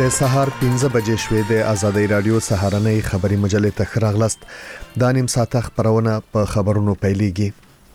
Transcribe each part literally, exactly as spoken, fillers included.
د سهار پنځه بجې شوې د آزادۍ رادیو سهارنۍ خبري مجلې ته خراغلست. دا نیم ساعت خبرونه په خبرونو پیلېږي.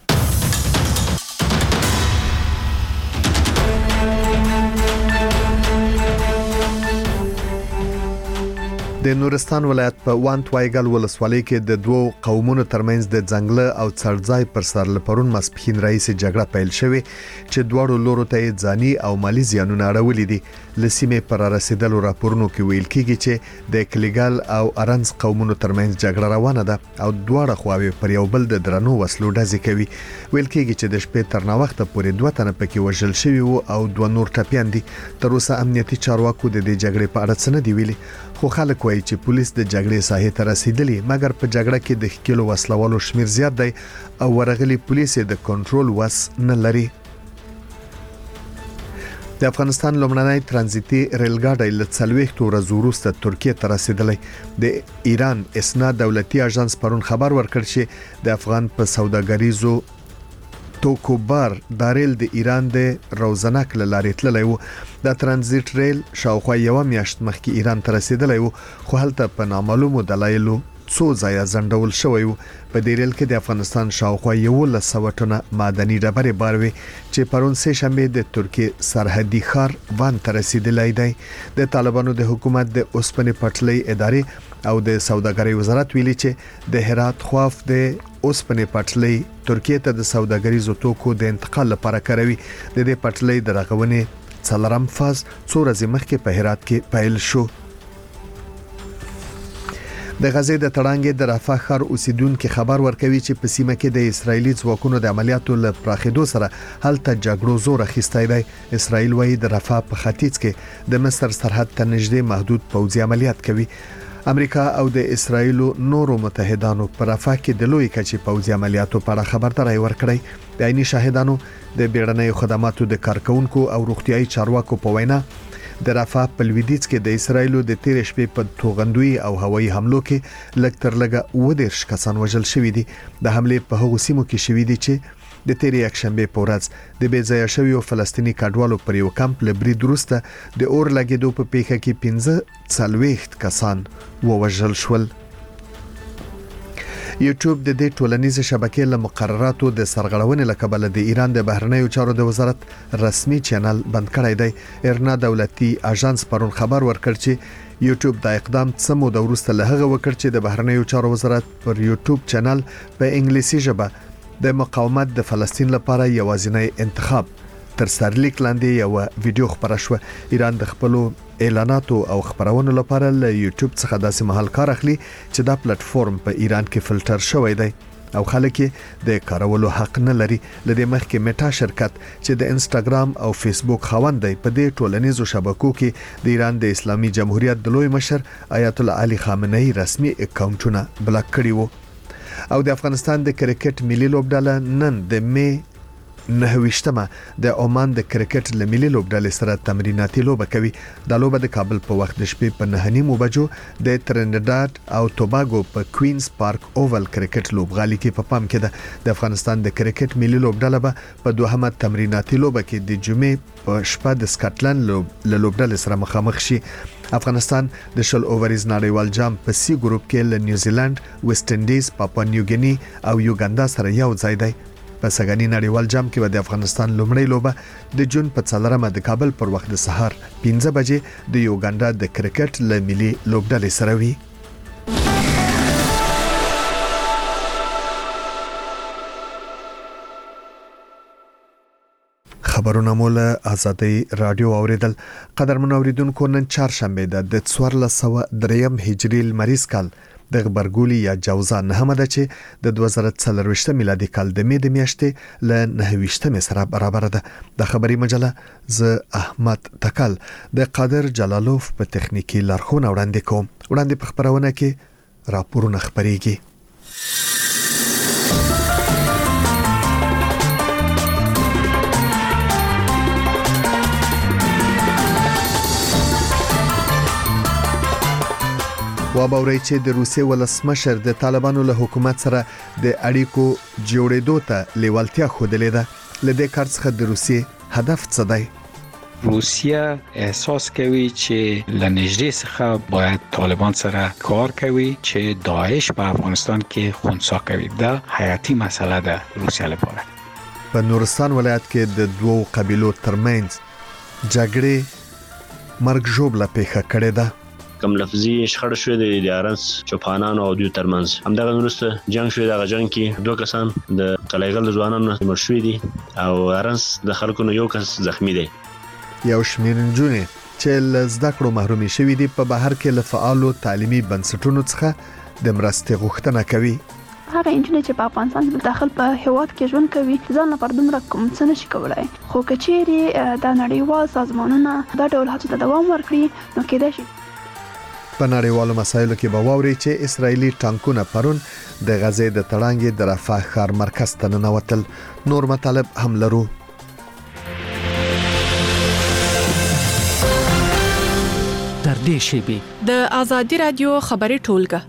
د نورستان ولایت په وانت وایګل ولسوالۍ کې د دوو قومونو ترمنځ د ځنګل او څړځای پر سر لپرون مسپخین رئیس جګړه پیل شوې چې دواړو لورو ته ځاني او مالی زیانونه اړولې دي. لسیمه پر رسیدلو راپورونو کې ویل کېږي چې د کلیګل او ارنز قومونو ترمنځ جګړه روانه ده او دواړه خواوې پر یو بل د درنو وسلو ډزې کوي. ویل کېږي چې د شپې تر ناوخته پورې دوه تنه پکې وژل شوي وو او دوه نور ټپيان دي. تر اوسه امنیتي چارواکو د دې جګړې په اړه څه نه دی ویلي، خو خلک وایي چې پولیس د جګړې ساحې ته رسیدلی، مګر په جګړه کې د ښکېلو وسلوالو شمیر زیات دی او ورغلي پولیس د کنټرول وس نه لري. د افغانستان لومړنی ترانزیتي ریلګاډی له څلوېښتو ورځو وروسته ترکیه ته رسیدلی. د ایران اسنا دولتي اژانس پرون خبر ورکړ چې د افغان په سوداګریزو توکوبار د ریل د ایران د روزناک لارې تللی وو. د ترانزیت ریل شاوخوا یو میاشت مخکې ایران ته رسیدلی وو، خو هلته په نامعلومو دلایلو څو ځایه ځنډول شوی وو. په دې ریل کې د افغانستان شاوخوا یولس سوه ټنه معدني ډبرې بار وې چې پرون سه شنبه د ترکیه سرحدي ښار وان ته رسیدلی دی. د طالبانو د حکومت د اوسپنې پټلۍ ادارې او د سوداګرۍ وزارت ویلي چې د هرات خواف د اوسپنې پټلۍ ترکیه ته د سوداګریزو توکو د انتقال لپاره کاروي. د دې پټلۍ د رغونې څلورم فاز څو ورځې مخکې په هرات کې پیل شو. د غزې د تړانګې د رفح ښار اوسیدونکو خبر ورکوي چې په سیمه کې د اسرایلی ځواکونو د عملیاتو له پراخېدو سره هلته جګړو زور اخیستی دی. اسرایل وايي د رفح په ختیځ کې د مصر سرحد ته نږدې محدود پوځي عملیات کوي. امریکا او د اسرایل نورو متحدانو پر رفح کې د لوی کچې پوځي عملیاتو په اړه خبرداري ورکړی. د عیني شاهدانو د بیړنیو خدماتو د کارکونکو او روغتيایي چارواکو په وینا د رفح په لویدیځ کې د اسرایل د تیر شپې په توغندوی او هوایي حملو کې لږ تر لږه اووه دېرش کسان وژل شوي دي. د حملې په هغو سیمو کې شوي دي چې د تیر یکشنبه په ورځ د بې ځایه شویو فلسطیني کډوالو پر یو کمپ له برید وروسته د اور لګېدو په پیښه کې پنځه څلوېښت کسان ووژل شول. یوټیوب د دې ټولنیزې شبکې له مقرراتو د سرغړونې له کبله د ایران د بهرنیو چارو د وزارت رسمي چینل بند کړی دی. ایرنا دولتي اژانس پرون خبر ورکړ چې یوټیوب د اقدام څه موده وروسته له هغه وکړ چې د بهرنیو چارو وزارت پر یوټیوب چینل په انګلیسي ژبه د مقاومت د فلسطین لپاره یوازینی انتخاب تر سرلیک لاندې یو ویډیو خبره شو. ایران د خپلو اعلاناتو او خبرونو لپاره له یوټیوب څخه داسې مهال کار اخلي چې دا پلیټ فارم په ایران کې فلټر شوی دی او خلک د کارولو حق نه لري. لدې مخکې میټا شرکت چې د انستګرام او فیسبوک خاوند دی په دې ټولنیزو شبکو کې د ایران د اسلامي جمهوریت د لوی مشر آیت الله علي خامنه‌ای رسمي اکاونټونه بلاک کړي وو. او د افغانستان د کرکټ ملي لوبډله نن د می نه ویشتمه د عمان د کرکټ له ملي لوبډلې سره تمریناتي لوبه کوي. دا لوبه د کابل په وخت د شپې په نه نیمو بجو د ترینیداد او توباګو په کوینز پارک اوول کرکټ لوبغالي کې په پام کې ده. د افغانستان د کرکټ ملي لوبډله به په دوهمه تمریناتي لوبه کې د جمعې په شپه د سکاټلند له لوبډلې سره مخامخ شي. افغانستان د شل اووریز نړیوال جام په سی ګروپ کې له نیوزیلند، ویسټ انډیز، پاپوا نیوګینی او یوګاندا سره یو ځای دی. په سګنی نړیوال جام کې د افغانستان لومړی لوبه د جون په څلورمه د کابل پر وخت د سهار پنځه بجې د یوګاندا د کرکټ له ملي لوبډلې سره وي. خبرونه مول آزادۍ رادیو اوریدل. قدرمن اوریدونکو، نن چهارشنبه ده د څوارلس سوه دریم هجري لمریز کال د غبرګولي یا جوزا نهمه ده چې د دوه زره څلرویشت میلادي کال د مې د میاشتې له نهه ویشتمې سره برابر ده. د خبري مجله ز احمد تکل د قادر جلالوف په تخنیکی لارښوونه وړاندې کوم. وړاندې په خبرونه کې راپورونه خبريږي. وابوري چې د روسیې ولسمشر د طالبانو له حکومت سره د اړیکو جوړېدو ته لیوالتیا خوده لیده. لدې کار څخه د روسیې هدف څه دی؟ روسیه احساس کوي چې لنیجدې څخه باید طالبان سره کار کوي چې داعش په افغانستان کې خنثی کوي. دا حیاتي مسله ده روسیه لپاره. په نورستان ولایت کې د دوو قبیلو ترمنځ جګړې مرګ ژوبله پیښه کړې ده. کوم لفظي شخړه شوې د ارنس چوپانانو او دوی ترمنځ. همدغه وروسته جنگ شوی. دغه جنگ کې دوه کسان د قلعه‌ګل ځوانانو مړ شوي دي او ارنس د خلکو نه یو کس زخمی دی. یو شمېر نجونې چې له زده کړو محرومې شوي دي په بهر کې له فعالو تعلیمي بنسټونو څخه د مرستې غوښتنه کوي. هغه انجنیر چې په افغانستان کې داخل په هیواد کې ژوند کوي ځان لپاره دومره کوم څه نشي کولای، خو کچېرې د نړیوال سازمانونو دا ډول هڅو ته دوام ورکړي نو کېدای شي. په نړیوالو مسایلو کې به واوري چې اسرایلی ټانکونه پرون د غزې د تړانګې د رفح ښار مرکز ته ننوتل. نور مطالب هم لرو. در دې شیبي د آزادي رادیو خبري ټولګه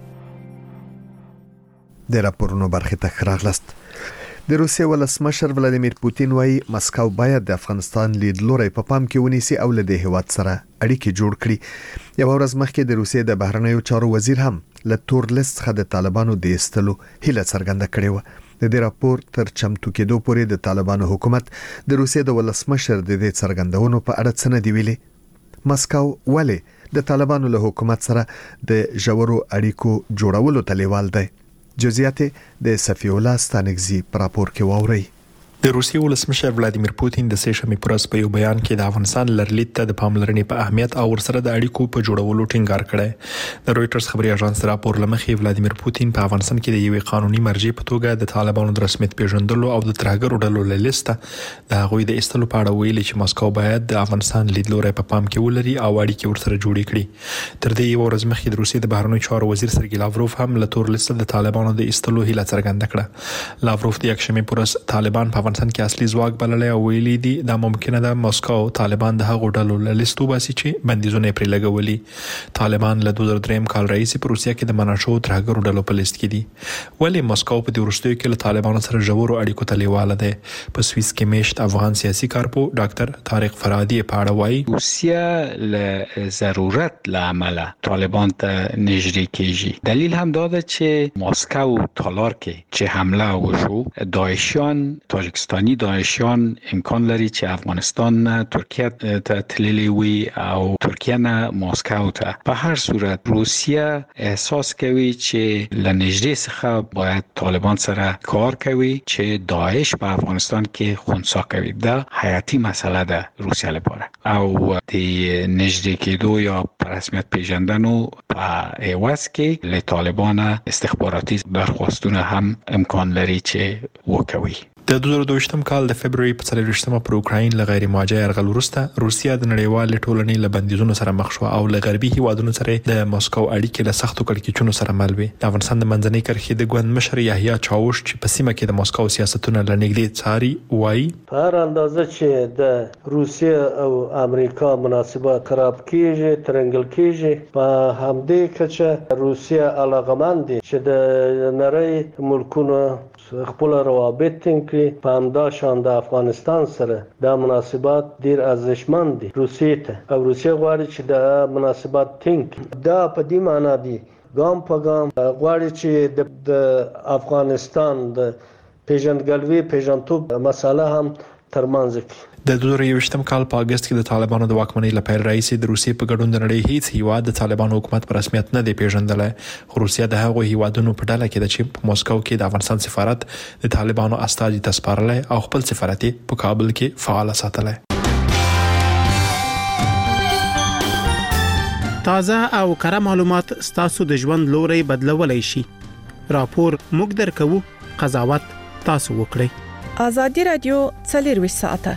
د راپورونو برخه ته راغلاست. د روسیې ولسمشر ولادیمیر پوتین وايي مسکو باید د افغانستان لیدلوري په پام کې ونیسي او له دې هیواد سره اړیکې جوړ کړي. یو ورځ مخکې د روسیې د بهرنیو چارو وزیر هم له تور لیست څخه د طالبانو د ایستلو هیله څرګنده کړې و. د دې راپور تر چمتو کېدو پورې د طالبانو حکومت د روسیې د ولسمشر د دې څرګندونو په اړه څه نه دی ویلي. مسکو ولې د طالبانو له حکومت سره د ژورو اړیکو جوړولو ته لیوال دی؟ جزئیات د صفی الله ستانګزی پر راپور کې واوري. د روسیې ولسمشر ولادیمیر پوتین د سه شنبې پر ورځ په یو بیان کې د افغانستان لرلید ته د پاملرنې په اهمیت او ورسره د اړیکو په جوړولو ټینګار کړی. د رويټرز خبري اژانس راپور لمخې ولادیمیر پوتین په افغانستان کې د یوې قانوني مرجع په توګه د طالبانو د رسمیت پیژندلو او د ترهګرو ډلو له لیسته د هغوی د ایستلو په اړه ویلي چې مسکو باید د افغانستان لیدلوري په پام کې ولري او اړیکې ورسره جوړې کړي. تر دې یو ورځ مخکې د روسیې د بهرنیو چارو وزیر سرګی لاوروف هم له تور لیسته د طالبانو د ایستلو هیله څرګنده کړه. لاوروف د یکشنبه پر ورځ طالبان په افغانستان کې اصلي ځواک بللی او ویلي دي دا ممکنه ده مسکو طالبان د هغو ډلو له لیستو باسي چې بندیزونه پرې لګولي. طالبان له دوه زره درې کال راهیسې په روسیه کې د مناشو ترهګرو ډلو په لیست کې دي. ولې مسکو په دې وروستیو کې له طالبانو سره ژورو اړیکو ته لیواله ده؟ په سویس کې میشت افغان سیاسي کارپو ډاکټر طارق فرادی په اړه وایي روسیه له ضرورت له عمله طالبان ته نږدې کیږي. دلیل هم دا ده چې مسکو تالار کې چې حمله وشو داعشیان تاجیکستانی داعشیان امکان لري چې افغانستان نه ترکیه ته تللی وي او ترکیه نه مسکو ته. په هر صورت روسیه احساس کوي چې لنیجدې څخه باید طالبان سره کار کوي چې داعش په افغانستان کې خنثی کوي. دا حیاتي مسله ده روسیه لپاره او د نږدې کېدو یا په رسمیت پیژندنو په عوض کې له طالبان استخباراتي درخواستونه هم امکان لري چې وکوي. د دوه زره دوه کال د فبرवरी په څلوېښتمه پر اوکراین له غیر مواجه یرغل وروسته روسیه د نړیوال ټولنې له بندیزونو سره مخ شو او له غربي هیوادونو سره د مسکو اړیکې له سختو کړکېچونو سره مل وي. د افغانستان د منځنۍ کرښې د ګوند مشر یحیی چاوش چې په سیمه کې د مسکو سیاستونه لنګدې څاري وایي په هر اندازه چې د روسیه او امریکا مناسبات خراب کیږي ترنګل کیږي په همدې کچه روسیه علاقمند دي چې د نړۍ ملکونو خپل روابط ټینګ کړي. په همدا شان د افغانستان سره د مناسبات ډیر ارزښتمن دي روسیې ته او روسیه غواړي چې د مناسبات ټینګ کړي. دا په دې معنی دي ګام په ګام غواړي چې د افغانستان د پیژندګلوي پیژندتوب مسله هم ترمنځ کړي. د دوه زره یوویشتم کال په اگست کې د طالبانو د واکمنۍ لپاره رئیس د روسیې په ګډون د نړۍ هیڅ هیواد د طالبانو حکومت په رسمیت نه دی پیژندلی. خو روسیه د هغو هیوادونو په ډله کې ده چې په مسکو کې د افغانستان سفارت د طالبانو استازي ته سپارلی او خپل سفارت په کابل کې فعال ساتلی. تازه او کره معلومات ستاسو د ژوند لوري بدلولای شي. راپور موږ درکو، قضاوت تاسو وکړئ. آزادي رادیو څلور ساعته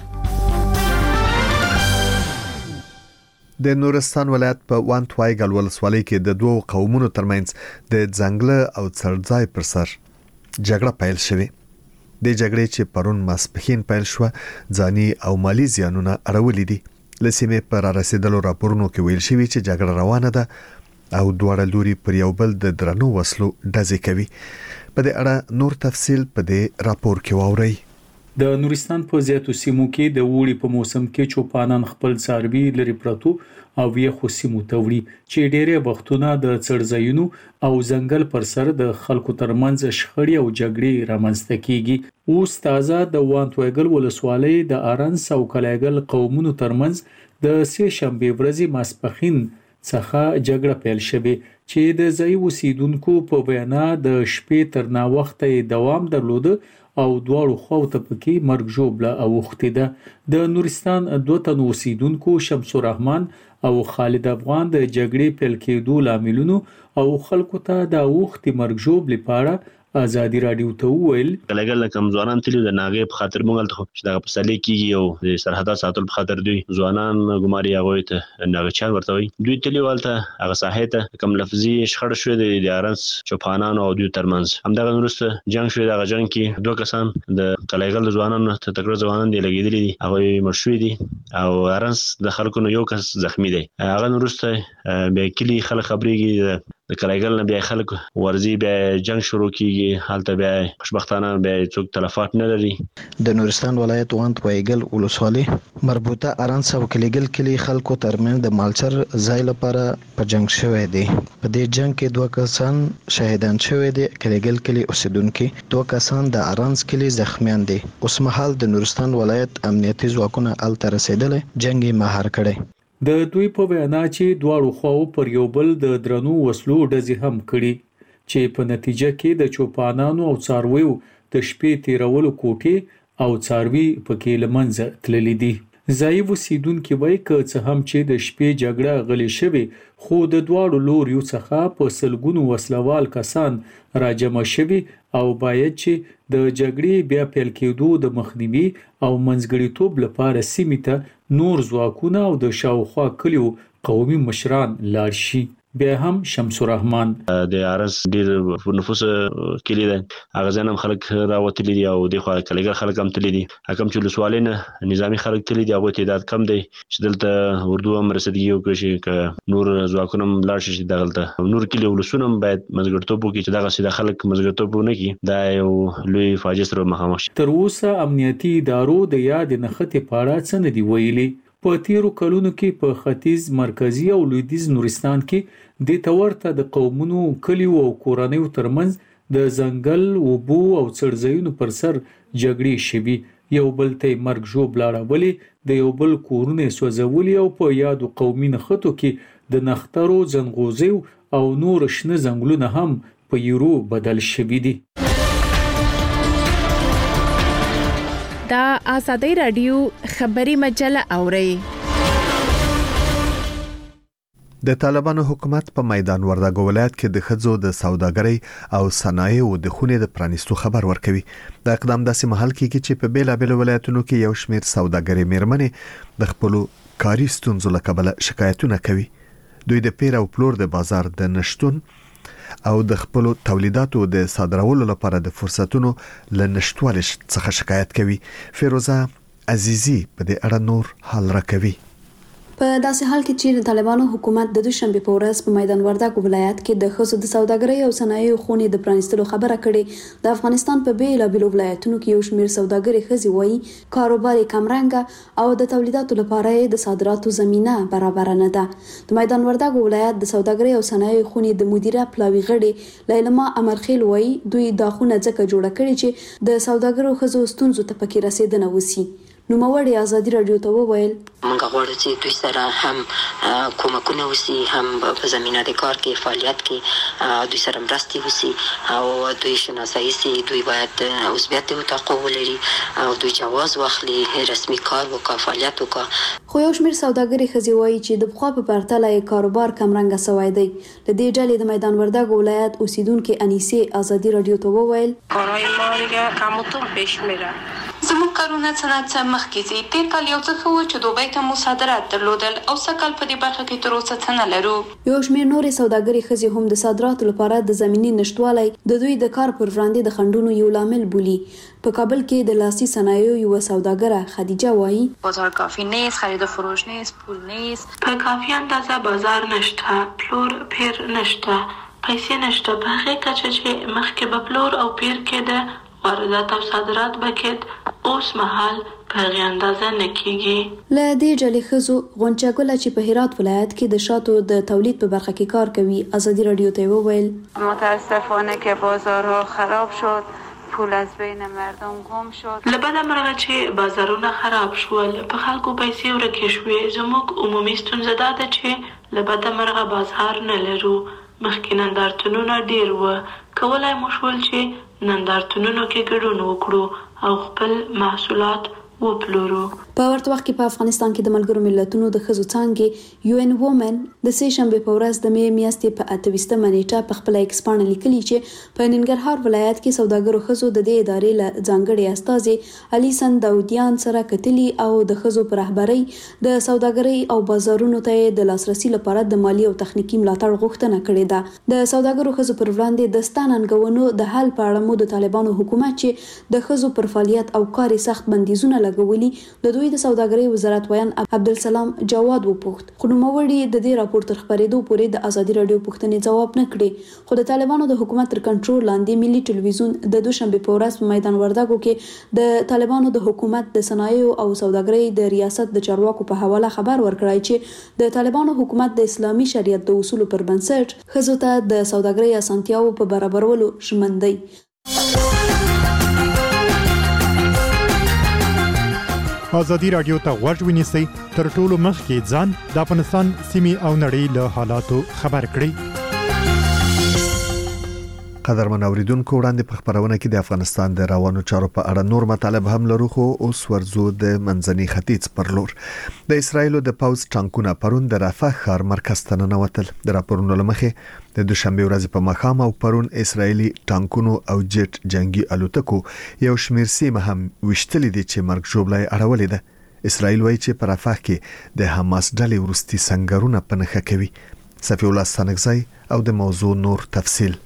د نورستان ولایت په وانټوایګل ولسوالۍ کې د دوو قومونو ترمنځ د ځنګله او څړځای پر سر جګړه پیل شوه. د جګړې چې پرون ماسپښین پیل شو ځاني او مالی زیانونه اړولې دي. لسیمه پر رسیدلو راپورونو کې ویل شوی چې جګړه روانه ده او دواړه لوري پر یو بل د درنو وسلو ډزې کوي. په دې اړه نور تفصیل په دې راپور کې واورئ. د نورستان په زیاتو سیمو کې د وړي په موسم کې چوپانان خپل څاروي لري پرتو او یې سیمو ته وړي چې ډېرې وختونه د څړځایونو او ځنګل پر سر د خلکو ترمنځ شخړې او جګړې رامنځته کیږي. اوس تازه د وانتویګل ولسوالۍ د ارنس او کلیګل قومونو ترمنځ د سې شنبې ورځې ماسپښین څخه جګړه پیل شوه چې د ځای اوسیدونکو په وینا د شپې تر نا وخته دوام درلوده او دواړو خواو ته پکې مرګ ژوبله اوښتې ده. د نورستان دوه تنو اوسیدونکو شمس الرحمن او خالد افغان د جګړې پیل کېدو لاملونو او خلکو ته د اوښتې مرګ ژوبلې په اړه ازادي رادیو ته وویل کلیګل کم ځوانان تللی د ناغې په خاطر مونږ ته چې دغه فسالې کیږي او د سرحدات ساتل په خاطر دوی ځوانان ګماري هغه ته ناغچان ورته وي دوی تللی والته هغه ساحه ته کم لفظي شخړه شوې د ارنس چوپانان او دوی ترمنځ همدغه وروسته جنگ شوې دغه جنگ کې دوه کسان د کلیګل ځوانانو ته تکړه ځوانان دی لګیدلي دي هغه مړ شوي دي او ارنس د خلکو نو یو کس زخمی دی. هغه وروسته به کلی خلک خبرېږي د کلیګل نه بیا خلک ورزي بیا جنگ شروع کیږي حالت بیا خوشبختانه بیا څوک تلفات نه لري. د نورستان ولایت وانت وایګل ولسوالۍ مربوطه ارنس او کلیګل کلی خلکو ترمن د مالچر ځای لپاره په جنگ شوې دي. په دې جنگ کې دوه کسان شهیدان شوې دي. کلیګل کلی اوسیدونکو دوه کسان د ارنس کلی زخمیان دي. اوس مهال د نورستان ولایت امنیتي ځواکونه ال تر رسیدل جنگي مهار کړي. د دوی په وینا چې دواړو خواو پر یو بل د درنو وسلو ډزې هم کړي چې په نتیجه کې د چوپانانو او څارویو د شپې تیرولو کوټې او څاروي پکې لمنځه تللي دي. ځای اوسیدونکي وایي که څه هم چې د شپې جګړه غلې شوې خو د دواړو لوریو څخه په سلګونو وسلوال کسان راجمع شوي او باید چې د جګړې بیا پیل کېدو د مخنیوي او منځګړیتوب لپاره سیمې ته نور ځواکونه او د شاوخوا کلیو قومي مشران لاړ شي. بیا هم شمس الرحمن د ارنس ډیر نفوس کلی ده هغه ځنم خلک راوتلي دي او د خو کلیګل خلک هم تللي دي حکم چې لسوالینه نظامی خلک تللي دي هغه تعداد کم دی چې دلته اردو هم رسیدګي وکړي ک نور ځواکونه لاړ شي دغلته نور کلی ولسونه باید مزګرتوب وکړي چې دغه سیده خلک مزګرتوب نه کوي دا یو لوی فاجعه سره مخامخ شي. تر اوسه امنیتي ادارو د یاد نښتې پاړه څه نه دی ویلي. په تیرو کلونو کې په ختیځ مرکزی او لویدیځ نورستان کې د تورته د قومونو کلیو او کورنیو ترمنځ د ځنګل اوبو او څړځایونو پر سر جګړې شوي یو بل ته مرګ ژوبله اړولې د یو بل کورونه سوځولي او په یادو قومي نښتو کې د نښترو ځنغوزیو او نور شنه ځنګلونه هم په یورو بدل شوي دي. دا آزادی رادیو خبری مجله اوري. د طالبانو حکومت په میدان وردګ ولایت کې د خځو د سوداګرۍ او صنایعو د خونې د پرانیستو خبر ورکوي. د اقدام داسې محل کې چې په بیلابل ولایتونو کې یو شمېر سوداګرۍ میرمنې د خپل کاري ستونزو له کبله شکایتونه کوي. دوی د پیر او پلور د بازار د نشټون او د خپل تولیداتو د صادرولو لپاره د فرصتونو له نشټوالي څخه شکایت کوي. فیروزه عزیزی په دې اړه نور حال راکوي. په داسې حال کې چې د طالبانو حکومت د دوشنبه په ورځ په میدان وردګ ولایت کې د خصوصي د سوداګرۍ او صنایعو خونې د پرانیستلو خبره کړې. د افغانستان په بیلابېلو ولایتونو کې یو شمېر سوداګرۍ ښځې وایي کاروبار یې کمرنګه او د تولیداتو لپاره د صادراتو زمینه برابر نه ده. د میدان وردګ ولایت د سوداګرۍ او صنایعو خونې د مدیره پلاوی غړي لیلما امرخیل وایي دوی دا خونه ځکه جوړه کړې چې د سوداګرو ښځو ستونزو ته پکې رسیدنه وسی. نو موړي ازادي رادیو ته وویل موږ غواړو چې دوی سره هم کومکونه وسی هم په زمينه د کار کې فعالیت کې دوی سره مرستي وسی او دوی شناسایی سي دوی باید عضویت او تقو ولري او دوی جواز واخلي رسمي کار وکړي فعالیت وکړي. خو یو شمېر سوداګري ښځې وایي چې د بخوا په پرتله یې کاروبار کمرنګه سوی دی. د دې ډلې د میدان وردګ ولایت اوسیدونکو انیسه ازادي رادیو ته وویل کارهای ما دیگه کمتون پیش میره. زموږ کارونه صنعت څخه مخکې ځي. تیر کال یو څه خو چې دوبۍ ته مو صادرات درلودل او سکل په دې برخه کې تر اوسه څه نه لرو. یو شمېر نورې سوداګري ښځې هم د صادراتو لپاره د زمینی نشټوالی د دوی د کار پر وړاندې د خنډونو یو لامل بولي. په کابل کې د لاسي صنایعو یو سوداګره خدیجه وایي بازار کافی نیست، خرید و فروش نیست، پول نیست. په کافی اندازه بازار نشته، پلور پیر نشته، پیسې نشته. په هغه کچه چې مخکې به پلور او پیر کې د واردات او صادرات بکید اوس مهال په هغې اندازه نه کیږي. له دې ډلې ښځو غونچه ګله چې په هرات ولایت کې د شاتو د تولید په برخه کې کار کوي ازادي رادیو ته وویل متاسفانه که بازارها خراب شد، پول از بین مردم گم شد. لبدا مرغه چې بازارونه خراب شول، په خلکو پیسې ورکې شوې. زموږ عمومي ستونزه دا ده چې لبدا مرغه بازار نه لرو. مخکې نندارتونونه ډیر و، کولای مو شول چې نندارتونونو کې ګډون وکړو او خپل محصولات وپلورو. په ورته وخت کې په افغانستان کې د ملګرو ملتونو د ښځو څانګې یو ان وومن د سې شنبې په ورځ د مې میاشتې په اته ویشتمه نیټه په خپله ایکس پاڼه لیکلي چې په ننګرهار ولایت کې سوداګرو ښځو د دې ادارې له ځانګړي استازي الیسن داودیان سره کتلي او د ښځو په رهبرۍ د سوداګرۍ او بازارونو ته د لاسرسي لپاره د مالی او تخنیکي ملاتړ غوښتنه کړې ده. د سوداګرو ښځو پر وړاندې د ستا ننګونو د حل په اړه مو د طالبانو حکومت چې د ښځو پر فعالیت او کار سخت بندیزونه لګولي د دوی د سوداګرۍ وزارت ویان عبدالسلام جواد وپوښت، خو نوموړي د دې راپور تر خپرېدو پورې د ازادي رادیو پوښتنې ځواب نه کړې. خو د طالبانو د حکومت تر کنټرول لاندې ملي ټلویزیون د دوشنبې په ورځ په میدان وردګو کې د طالبانو د حکومت د صنایعو او سوداګرۍ د ریاست د چارواکو په حواله خبر ورکړی چې د طالبانو حکومت د اسلامي شریعت د اصولو پر بنسټ ښځو ته د سوداګرۍ اسانتیاو په برابرولو ژمن دی. ازادي رادیو ته غوږ ونیسئ، تر ټولو مخکې ځان د افغانستان سیمې او نړۍ له حالاتو خبر کړئ. قدرمن اوریدونکو، وړاندې په خبرونه کې د افغانستان د روانو چارو په اړه نور مطالب هم لرو، خو اوس ورزو د منځني ختیځ پر لور. د اسرایل د پوز ټانکونه پرون د رفح ښار مرکز ته ننوتل. د راپورونو لمخې د دوشنبه ورځ په ماښام او پرون اسرایلی ټانکونو او جټ جنگي الوتکو یو شمیر سیمه هم وشتلې دي چې مرګ ژوبلای اړولې ده. اسرایل وایي چې په رفح کې د حماس ډلې ورستي سنگرونه پنهخه کوي. صفی الله سنگزای او د موضوع نور تفصیل.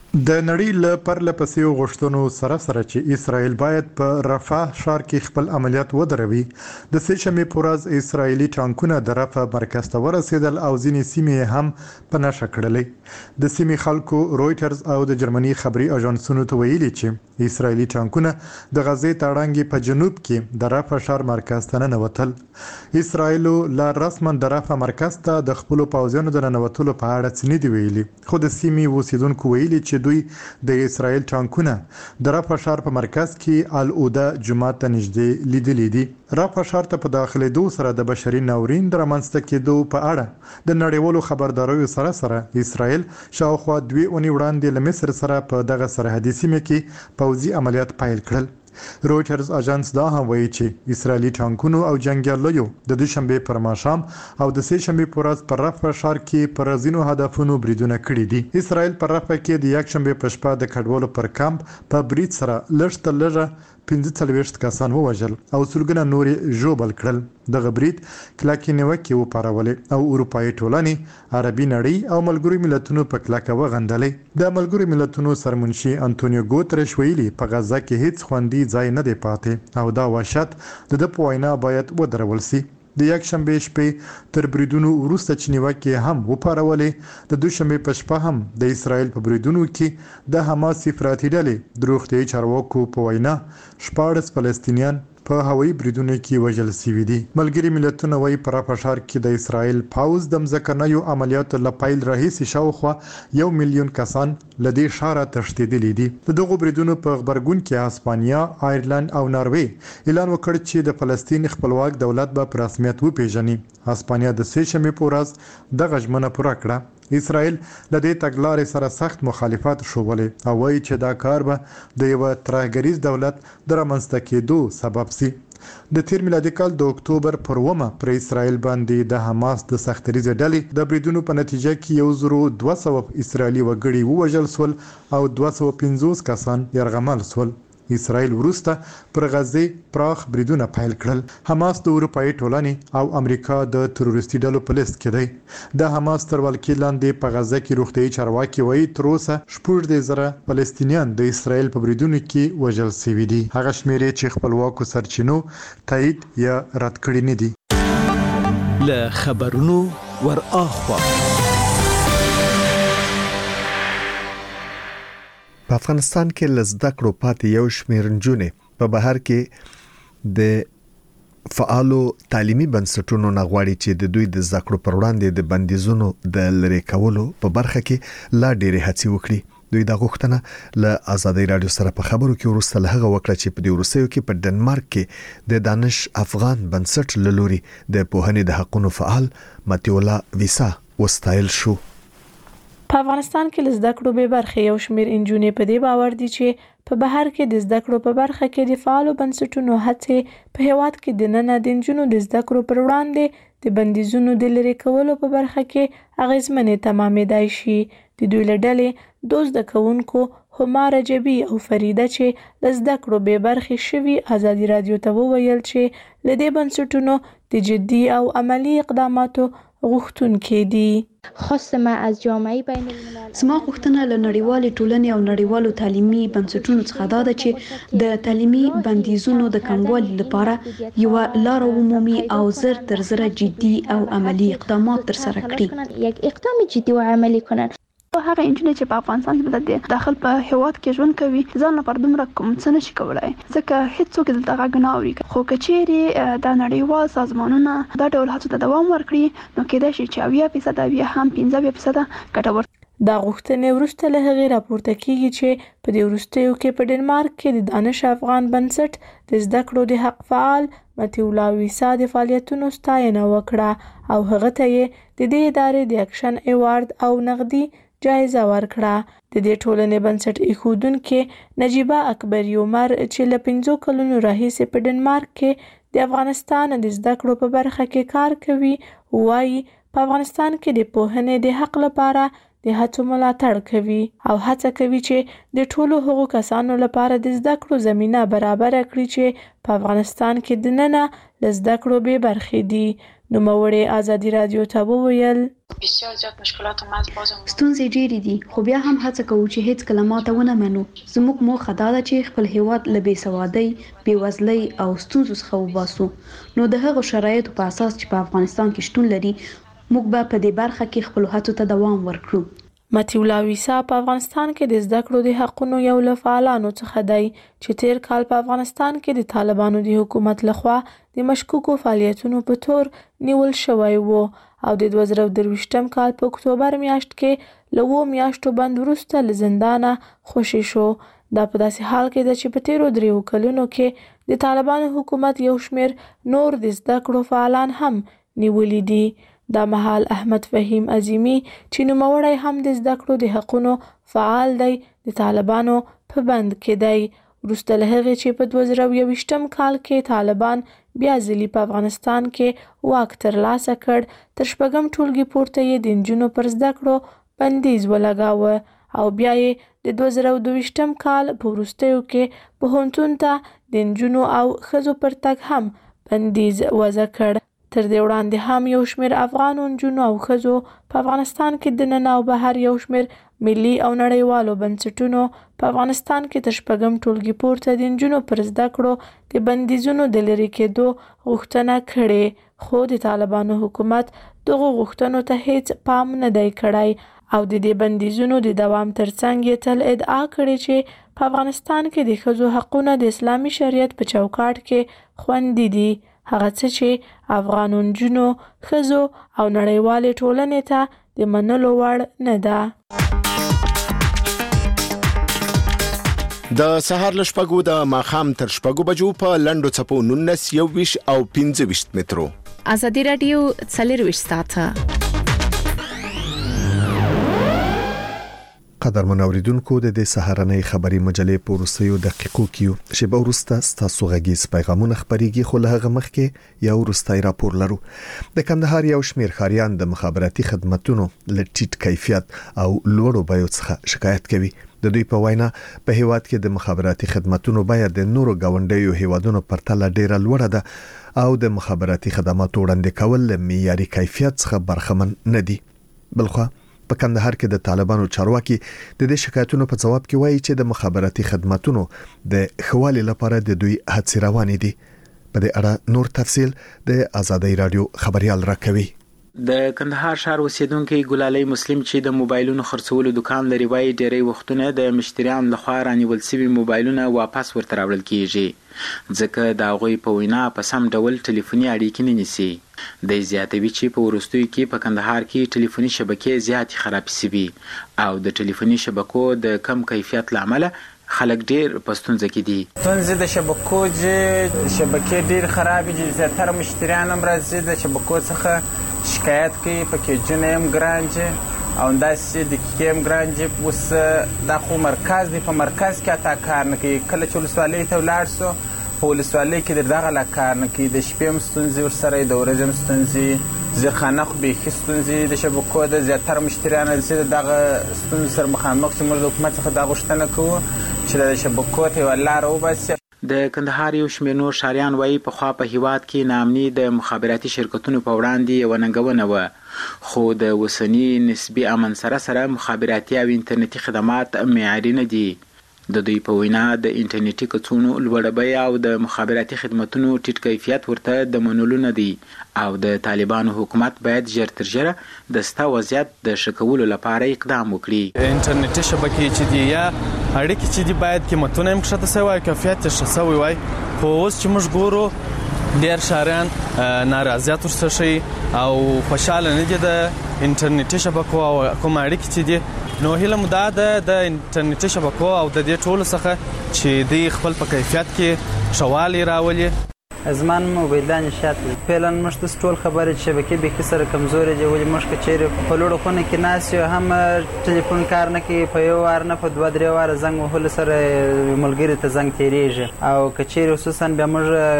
د نړۍ له پرله پسې غوښتنو سره سره چې اسرائیل باید په رفح ښار کې خپل عملیات ودروي، د سې شنبې په ورځ اسرایلی ټانکونه د رفح مرکز ته ورسېدل او ځینې سیمې هم په نښه کړلې. د سیمې خلکو رويټرز او د جرمني خبري اژانسونو ته ویلي چې اسرایلی ټانکونه د غزې تړانګې په جنوب کې د رفح ښار مرکز ته ننوتل. اسرایل لا رسما د رفح مرکز ته د خپل پوځیانو د ننوتلو په اړه څه نه دی ویلي، خو د سیمې اوسیدونکو ویلي چې دوی د اسرایل ټانکونه د رفح ښار په مرکز کې العوده جمعه ته نږدې لیدلې دي. رفح ښار ته په داخلېدو سره د بشري ناورین د رامنځته کېدو په اړه د نړیوالو خبرداریو سره سره اسرایل شاوخوا دوی اونۍ وړاندې له مصر سره په دغه سرحدي سیمه کې پوځي عملیات پیل کړل. رويټرز اژانس دا هم وایي چې اسرایلی ټانکونو او جنگیالیو د دوشنبه پر ماښام او د سې شنبه پر ورځ پر رفح ښار کې پر ځینو هدفونو بریدونه کړي دي. اسرایل پر رفح کې د یک شنبه په شپه د کډوالو پر کمپ په برید سره لږ تر لږه پنځه څلوېښت کسان ووژل او سلګونه نورې ژوبل کړل. دغه برید کلکې نیوکې وپارولې او اروپایي ټولنې، عربي نړۍ او ملګرو ملتونو په کلکه وغندلې. د ملګرو ملتونو سرمنشي انټونیو ګوترش ویلي په غزه کې هیڅ خوندي ځای نه دی پاتې او دا وحشت د د په وینا باید ودرول شي. د یک شنبه شپې تر بریدونو وروسته چې نیوکې هم وپارولې، د دوشنبه په شپه هم د اسرایل په بریدونو کې د حماس افراطي ډلې د روغتیايي چارواکو په وینا شپاړس فلسطینیان په هوایي بریدونو کې وژل شوي دي. ملګري ملتونه وايي په رفح ښار کې د اسرایل پوځ د ځمکنیو عملیاتو له پیل راهیسې شاوخوا یو میلیون کسان له دې ښاره تښتېدلي دي. د دغو بریدونو په غبرګون کې هسپانیا، آیرلند او ناروې اعلان وکړ چې د فلسطین خپلواک دولت به په رسمیت وپیژني. هسپانیا د سې شنبې په ورځ دغه ژمنه پوره کړه. اسرائیل د دې تګلارې سره سخت مخالفت شوولې او وایي چې دا کار به د یو ترهګریز دولت د رامنځته کېدو سبب شي. د تیر میلادي کال د اکتوبر پر اوومه پر اسرائیل باندې د حماس د سختریزه ډلې د بریدونو په نتیجه کې یو زرو دوه سوه اسرائیلي وګړي ووژل شول او دوه سوه پنځوس کسان یرغمل شول. اسرائیل وروسته پر غزه پراخ بریدونه پیل کړل. حماس د اروپایي ټولنې او امریکا د تروریستي ډلو په لیست کې دی. د حماس تر ولکې لاندې په غزه کې روغتیايي چارواکي وایي تر اوسه شپږ دېرش زره فلسطینیان د اسرائیل په بریدونو کې وژل شوي دي. هغه شمیرې چې خپلواکو سرچینو تایید یا رد کړي نه دي. له خبرونو ور اخوا په افغانستان کې لزده کړو پاتې یو شمېر نجونې په بهر کې د فعالو تعلیمي بنسټونو نغواړي چې د دوی د ذکر پر وړاندې د بندیزونو د لری کولو په برخه کې لا ډېرې هڅې وکړي. دوی د غوښتنه له آزادۍ رادیو سره په خبرو کې ورسته له هغه وکړه چې په دې ورسېو کې په ډنمارک کې د دانش افغان بنسټ لوري د پوهنې د حقونو فعال ماتیولا ویسا وستایل شو. په افغانستان کې لزده کړو به برخه یو شمیر انجونې په دې باور دي چې په بهر کې د زده کړو په برخه کې د فعالو بنسټونو هڅې په هیواد کې د نن د انجونو د زده کړو پر وړاندې د بندیزونو د لری کولو په برخه کې اغیزمنې تمامېدای شي. د دوی له ډلې دوز د کوونکو هما رجبی او فریده چې لزده کړو به برخه شوي آزادي رادیو ته وویل چې لدې بنسټونو د جدي او عملی اقداماتو غوښتونکي دي. خواست ما از جامعه بین الملل زما غوښتنه له نړیوالې ټولنې او نړیوالو تعلیمي بنسټونو څخه دا ده چې د تعلیمي بندیزونو د کموالي لپاره یو لار عمومي او زر تر زر جدي او عملی اقدامات ترسره کړي. یک اقدام جدي او عملی کنن. هغه انجنیر چې په افغانستان کې د داخل په هیواد کې ژوند کوي ځان لپاره دومره کوم څه نشي کولای ځکه هیڅوک دلته غږ نه اوري. خو کچېرې د نړیوال سازمانونو دا ډول هڅو ته دوام ورکړي نو کېدای شي چې اویا فیصد اویا هم پنځه فیصد ګټور. دا غوښتنې وروسته له هغې راپورته کیږي چې په دې وروستیو کې په ډنمارک کې د دانش افغان بنسټ د زده کړو د حق فعال ماتیولا ویسا د فعالیتونو ستاینه وکړه او هغه ته یې د دې ادارې د اکشن ایوارد او نقدي جایزه ورکړه. د دې ټولنې بنسټ ایښودونکې نجیبه اکبری عمر چې له پنځو کلونو راهیسې په ډنمارک کې د افغانستان د زده کړو په برخه کې کار کوي وایي په افغانستان کې د پوهنې د حق لپاره د هڅو ملاتړ کوي او هڅه کوي چې د ټولو هغو کسانو لپاره د زده کړو زمینه برابر کړي چې په افغانستان کې د ننه له زده کړو بې برخې دي. نوموړې آزادي رادیو ته وویل بسیار زیات مشکلات هم بازم ستونزې ډېرې دي خو بیا هم هڅه کوو چې هیڅ کله ماته ونه منو. زموږ موخه دا ده چې خپل هیواد له بې سوادۍ، بېوزلۍ او ستونزو څخه وباسو. نو د هغو شرایطو په اساس چې په افغانستان کې شتون لري موږ به په دې برخه کې خپل هڅو ته دوام ورکړو. ماتیولا ویسا په افغانستان کې د زده کړو د حقونو یو له فعالانو څخه دی چې تیر کال په افغانستان کې د طالبانو د حکومت لخوا د مشکوکو فعالیتونو په تور نیول شوی وو او د دوه زره درویشتم کال په اکتوبر میاشت کې له اوو میاشتو بند وروسته له زندانه خوشي شو. دا په داسې حال کې ده چې په تیرو دریو کلونو کې د طالبانو حکومت یو شمیر نور د زده کړو فعالان هم نیولي دي. دا مهال احمد فهیم عظیمی چې نوموړی هم د زده کړو د حقونو فعال دی د طالبانو په بند کې دی. وروسته له هغې چې په دوه زره یوویشتم کال کې طالبان بیا ځلي په افغانستان کې واک ترلاسه کړ تر شپږم ټولګي پورته یې د نجونو پر زده کړو بندیز ولګاوه او بیا یې د دوه زره دوهویشتم کال په وروستیو کې پوهنتون ته د نجونو او ښځو پر تګ هم بندیز وضع کړ. تر دې وړاندې هم یو شمیر افغان نجونو او ښځو په افغانستان کې د ننه او بهر یو شمیر ملي او نړیوالو بنسټونو په افغانستان کې تر شپږم ټولګي پورته د نجونو پر زده کړو د بندیزونو د لرې کېدو غوښتنه کړې خو د طالبانو حکومت دغو غوښتنو ته هیڅ پام نه دی کړی او د دې بندیزونو د دوام ترڅنګ یې تل ادعا کړې چې په افغانستان کې د ښځو حقونه د اسلامي شریعت په چوکاټ کې خوندي دي. هغه څه چې افغان نجونو، ښځو او نړیوالې ټولنې ته د منلو وړ نه ده. د سهار له شپږو د ماښام تر شپږو بجو په لنډو څپو نولس یوویشت او پنځه ویشت مترو. آزادي رادیو څلرویشت ساعته. قدرمن اوریدونکو د دې سهارنۍ خبري مجلې په وروستیو دقیقو کې شیبه وروسته ستاسو غږیز پیغامونه خبريږي خو له هغه مخکې یو وروستي راپور لرو. د کندهار یو شمیر خاریان د مخابراتي خدماتو له ټیټ کیفیت او لوړو بیو څخه شکایت کوي. د دوی په وینا په هیواد کې د مخابراتي خدماتو بیه د نورو غونډیو هیوادونو پرتله ډیره لوړه ده او د مخابراتي خدماتو وړاندې کول له معیاري کیفیت څخه برخمن نه دي. بلخو په کندهار کې د طالبانو چارواکي د دې شکایتونو په جواب کې وایي چې د مخابراتي خدماتو د خوالي لپاره د دوی هڅې روانې دي. په دې اړه نور تفصيل د آزادۍ رادیو خبريال راکوي. د کندهار ښار اوسیدونکو ګلالۍ مسلم چې د موبایلونو خرڅولو دکان لري وایي ډېری وختونه د مشتریانو لخوا رانیول شوي موبایلونه واپس ورته راوړل کیږي ځکه د هغوی په وینا په سم ډول ټلیفوني اړیکې نه نیسي. د زیاتوي چې په وروستیو کې په کندهار کې ټلیفوني شبکې زیاتې خراب شوي او د ټلیفوني شبکو د کم کیفیت له امله خلک ډېر په ستونزه کې دي. ستونزې د شبکو چې شبکې ډېر خرابې دي، زیاتره مشتریان هم راځي د شبکو څخه شکایت کوي، پکیجونه هم ګران دي او همداسې دقیقې هم ګران دي. اوس دا خو مرکز دی، په مرکز کې حتی کار نه کوي. کله چې ولسوالۍ ته ولاړ سو په ولسوالۍ کې د دغه لا کار نه کوي، د شپې هم ستونزې ورسره، د ورځې هم ستونزې، زیرخانه خو بیخي ستونزې د شبکو د زیاتره مشتریان چې د دغه ستونزې سره مخامخ چې موږ د حکومت څخه دا غوښتنه کوو چې د شبکو ته یوه لاره وباسي. د کندهار یو شمېر نور ښاریان وایي پخوا په هیواد کې ناامني د مخابراتي شرکتونو په وړاندې یوه ننګونه وه، خو د اوسني نسبي امن سره سره مخابراتي او انټرنیټي خدمات معیاري نه دي. د دوی په وینا د انټرنیټي کڅوړو لوړه بیه او د مخابراتي خدماتو ټیټ کیفیت ورته د منلو نه دي او د طالبانو حکومت باید ژر تر ژره د ستا وضعیت د ښه کولو لپاره اقدام وکړي. انټرنیټي شبکې چې دي یا اړیکې چې دي باید قیمتونه هم ښکته شوی وای، کیفیت یې ښه شوی وای. خو اوس چې موږ ګورو ډېر ښاریان نارضایت ورسره ښیي او خوشحاله نه دي د انټرنیټي شبکو او کوم اړیکې چې دي. نو هیله مو دا ده د انټرنیټي شبکو او د دې ټولو څخه چې دوی خپل په کیفیت کې ښه والی راولي. زما نوم عبیدالله نشاط دی. فعلا موږ ته ټول خبره چې شبکې بیخي سره کمزورې دي، ولې موږ که چیرې په لوړو خونه کې ناست یو هم ټلیفون کار نه کوي، په یو وار نه په دوه درې واره زنګ وهلو سره ملګري ته زنګ تېرېږي، او که چیرې خصوصا بیا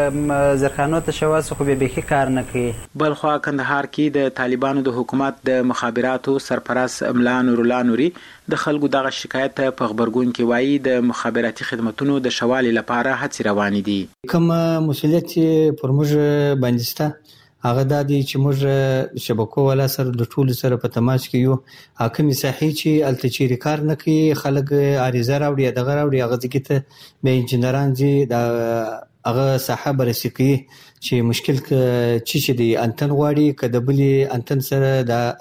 موږ زیرخانو ته شوه سو خو بیا بیخي کار نه کوي. بلخوا کندهار کې د طالبانو د حکومت د مخابراتو سرپرست ملا نور الله نوري د خلکو دغه شکایت ته په خبرګون کې وایي د مخابراتي خدماتو د ښه والي لپاره هڅې روانې دي. کوم مسؤلیت پر موږ باندې شته هغه دا دی چې موږ شبکو والا سره د ټولو سره په تماس کې یو. حاکمي ساحې چې هلته چیرې کار نه کوي، خلک عریضه راوړي یا دغه راوړي، هغه ځای کې ته بیا انجینران ځي د هغه ساحه بررسي کوي چې مشکل چې چې دی انتن غواړي که د بلې انتن سره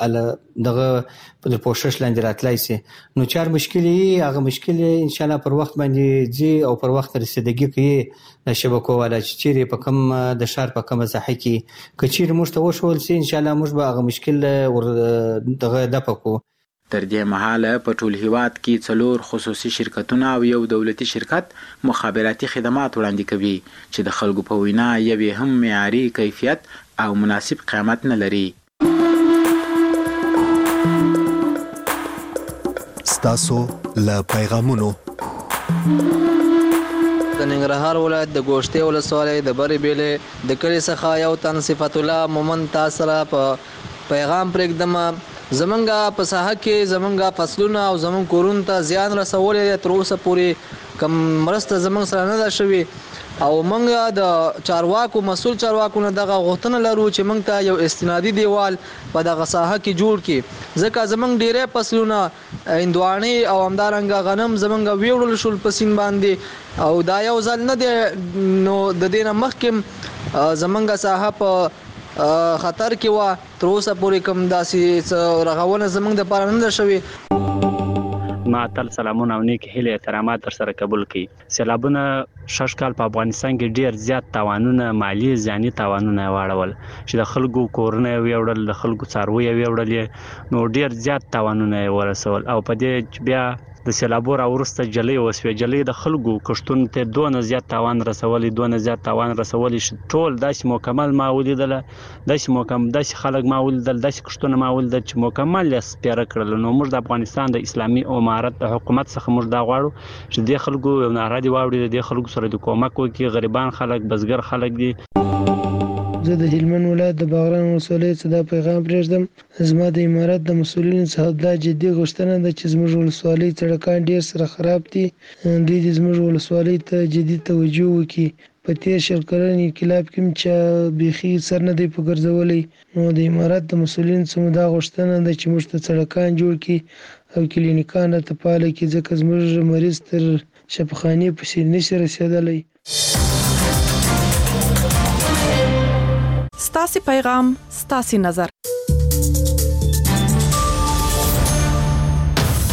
د دغه د پوښښ لاندې راتلی سي. نو چار مشکل یې هغه مشکل انشاءالله پر وخت باندې ځي او پر وخت رسیدګي کوي د شبکو والا چې چیرې په کم د ښار په کومه ساحه کې که چیرې موږ ته وښول سي انشاءالله موږ به هغه مشکل ور دغه دفع کوو. تر دې مهاله په ټول هیواد کې څلور خصوصي شرکتونه او یو دولتي شرکت مخابراتي خدمات وړاندې کوي چې د خلکو په وینا یوې هم معیاري کیفیت او مناسب قیمت نه لري. ستاسو له پیغامونو د ننګرهار ولایت د ګوشتې ولسوالۍ د برې بیلې د کلي څخه یو تن صفت الله مومن تاسو سره په پیغام پرېږدم. زمونږ په ساحه کې زمونږ فصلونه او زمونږ کورونو ته زیان رسولې تر اوسه پورې کم مرسته زمونږ سره نه ده شوې او موږ د چارواکو مسؤل چارواکو نه دغه غوښتنه لرو چې موږ ته یو استنادي دیوال په دغه ساحه کې جوړ کړي، ځکه زمونږ ډېری فصلونه هندواڼې او همدارنګه غنم زمونږ ویوړل شول په سیند باندې او دا یو ځل نه دی. نو د دې نه مخکې زمونږ ساحه په خطر کې و، تر اوسه پورې کوم داسې رغونه زموږ دپاره نه ده شوې. ما تل سلامونه او نیک هیلې احترامات در سره قبول کړي. سیلابونه شش کال په افغانستان کې ډیر زیات تاوانونه، مالی ځاني تاوانونه واړول چې د خلکو کورونه ویوړل، د خلکو څاروي ویوړل، نو ډیر زیات تاوانونه ورسول. او په دې بیا د سیلابو راوروسته جلۍ وسوې، جلۍ د خلکو کښتونو ته دونه زیات تاوان رسولی دونه زیات تاوان رسولی چې ټول داسې مکمل ما ولیدله، داسې مکمل داسې خلک ما ولیدل، داسې کښتونه ما ولیدل چې مکمل یې سپېره کړل. نو موږ د افغانستان د اسلامي امارت د حکومت څخه موږ دا غواړو چې دې خلکو یو ناره دې واوري، د دې خلکو سره د کومک وکړي. غریبان خلک، بزګر خلک دي. زه د هلمند ولایت د باغران ولسوالۍ څخه دا پیغام پرېږدم. زما د امارت د مسؤلینو څخه دا جدي غوښتنه ده چې زموږ ولسوالۍ سړکان ډېر سره خراب دي، دوی دې زموږ ولسوالۍ ته جدي توجه وکړي. په تېر شل کلن انقلاب کې هم چا بیخي سر نه دی په ګرځولی، نو د امارت د مسؤلینو څخه دا غوښتنه ده چې موږ ته سړکان جوړ کړي او کلینیکان راته فعاله کړي، ځکه زموږ مریض تر شفاخانې پسې نشي رسېدلی. ستاسې پیغام ستاسې نظر.